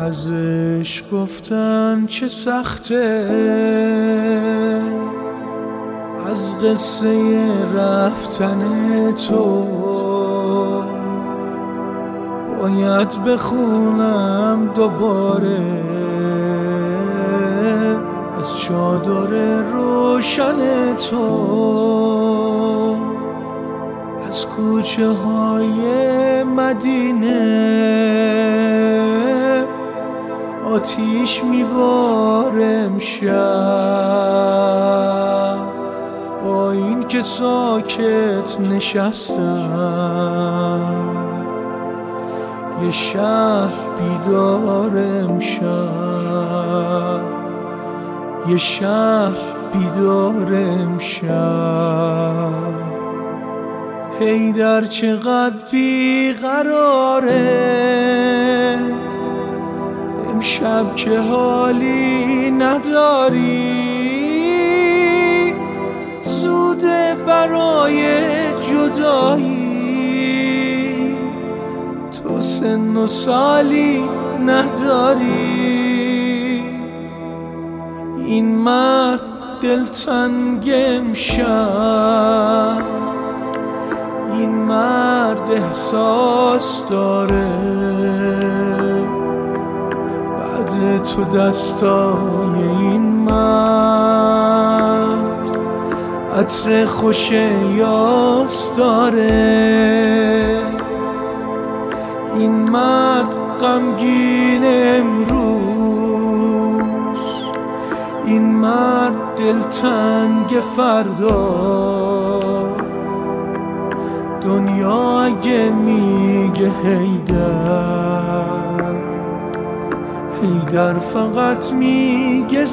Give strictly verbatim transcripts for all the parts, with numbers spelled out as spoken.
ازش گفتن چه سخته، از قصه رفتن تو باید بخونم دوباره از چادر روشن تو، از کوچه های مدینه آتیش میباره امشب، با این که ساکت نشستم یه شهر بیدار امشب، یه شهر بیدار امشب. حیدر چقدر بیقراره امشب که حالی نداری، زوده برای جدایی، تو سن و سالی نداری. این مرد دلتنگ امشب، این مرد احساس داره، بعد تو دستای این مرد عطر خوش یاس داره. این مرد غمگین امروز، این مرد دلتنگ فردا. دنیا اگه میگه حیدر، حیدر فقط میگه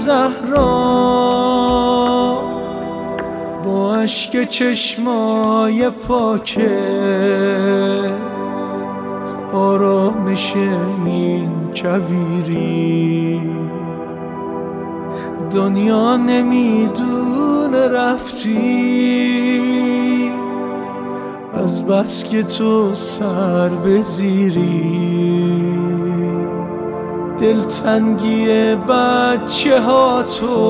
زهرا، با اشک چشمای پاکه آرامش این کویری. دنیا نمیدونه رفتی از بس که تو سر بزیری، دلتنگی بچه ها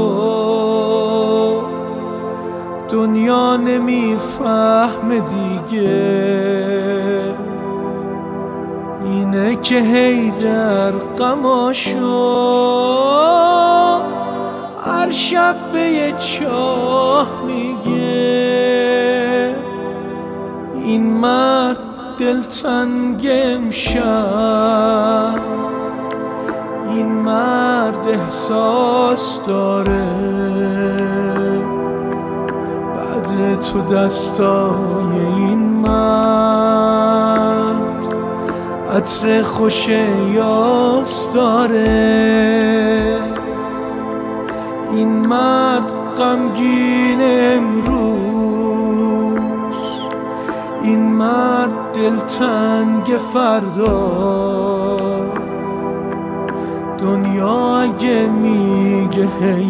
تو دنیا نمیفهمه دیگه. اینه که حیدر غماشو هر شب به یه چاه میگه. این مرد دلتنگ امشب، این مرد احساس داره، بعد تو دستای این مرد عطر خوش یاس داره. این مرد غمگین امروز، این مرد دلتنگ فردا. دنیا اگه میگه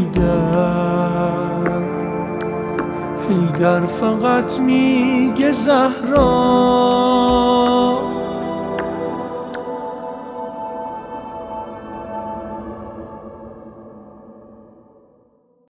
حیدر، حیدر فقط میگه زهرا،